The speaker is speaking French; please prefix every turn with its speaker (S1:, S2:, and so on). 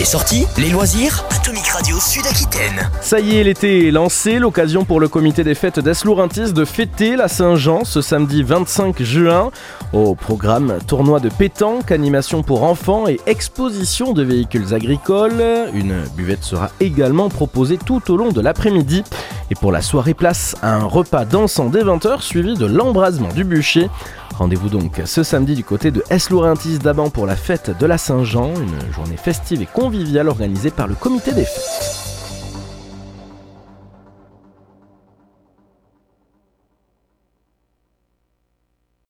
S1: Les sorties, les loisirs, Atomic Radio Sud-Aquitaine.
S2: Ça y est, l'été est lancé, l'occasion pour le comité des fêtes d'Es-Lourentis de fêter la Saint-Jean ce samedi 25 juin. Au programme, tournoi de pétanque, animation pour enfants et exposition de véhicules agricoles. Une buvette sera également proposée tout au long de l'après-midi. Et pour la soirée, place à un repas dansant dès 20h suivi de l'embrasement du bûcher. Rendez-vous donc ce samedi du côté de Es-Lourentis d'Aban pour la fête de la Saint-Jean, une journée festive et conviviale organisée par le comité des fêtes.